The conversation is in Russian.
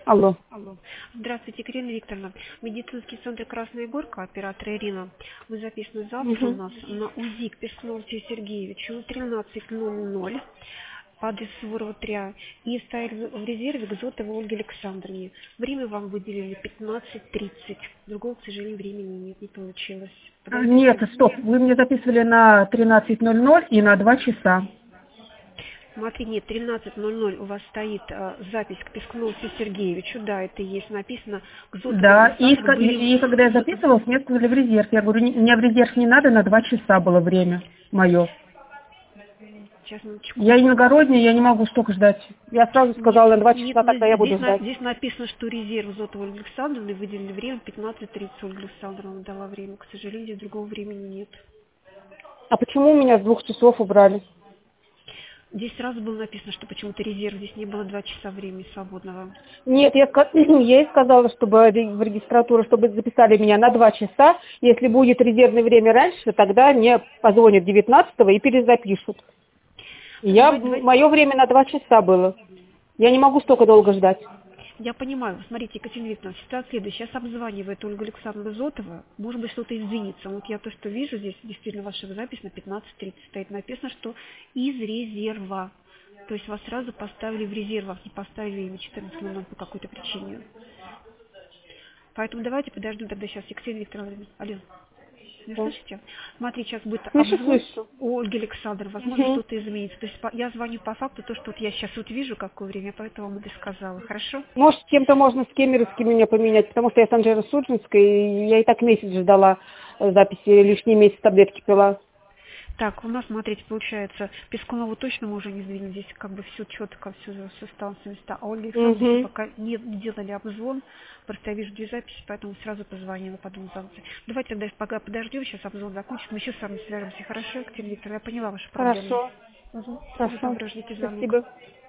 Алло. Алло. Здравствуйте, Ирина Викторовна. Медицинский центр «Красная Горка», оператор Ирина. Вы записаны завтра у Угу. нас на УЗИ к Персоналу Алексею Сергеевичу 13:00 по адресу Суворова 3. И стояли в резерве к Зотовой Ольге Александровне. Время вам выделили 15:30. Другого, к сожалению, времени нет, не получилось. Нет, Подождете? стоп. Вы мне записывали на 13:00 и на 2 часа. Смотри, нет, 13:00 у вас стоит запись к Пескунову Алексею Сергеевичу. Да, это и есть написано к Зотовой Да, и, Александровне. и когда я записывалась, мне сказали в резерв. Я говорю, мне в резерв не надо, на 2 часа было время мое. Сейчас, минуточку. Я иногородняя, я не могу столько ждать. Я сразу Нет, сказала, на 2 нет, часа но тогда я буду здесь, ждать. здесь написано, что резерв Зотовой Ольги Александровны выделили время 15:30. Ольга Александровна дала время. К сожалению, здесь другого времени нет. А почему у меня с 2 часов убрали? Здесь сразу было написано, что почему-то резерв. Здесь не было 2 часа времени свободного. Нет, я ей сказала, чтобы в регистратуру, чтобы записали меня на 2 часа. Если будет резервное время раньше, тогда мне позвонят 19-го и перезапишут. Ну, Мое время на 2 часа было. Я не могу столько долго ждать. Я понимаю. Смотрите, Екатерина Викторовна, ситуация следующая. Сейчас обзванивает Ольга Александровна Зотова. Может быть, что-то изменится. Вот я то, что вижу, здесь действительно ваша запись на 15:30 стоит. Написано, что из резерва. То есть вас сразу поставили в резервах, не поставили имя 14:00 по какой-то причине. Поэтому давайте подождем тогда сейчас, Екатерина Викторовна. Алло, не Да. слышите? Смотри, сейчас будет Слышу, обзвон слышу. у Ольги Александровны. Возможно, Мгм. что-то изменится. То есть я звоню по факту, то, что вот я сейчас вот вижу, какое время, поэтому вам это сказала. Хорошо? Может, с кем-то можно с кемеровским меня поменять, потому что я с Анжерой Суджинской, и я и так месяц ждала записи, лишний месяц таблетки пила. Так, у нас, смотрите, получается, Пескунову точно мы уже не сдвинули. Здесь как бы все четко, все стало на места. А Ольга Александровна еще Угу. пока не делали обзвон. Просто я вижу две записи, поэтому сразу позвонила, подумала завтра. Давайте тогда пока подождем, сейчас обзвон закончится, мы еще с вами свяжемся. Хорошо, Екатерина Викторовна, я поняла вашу проблему. Хорошо. Угу. Всего Хорошо. доброго, ждите звонок. Спасибо.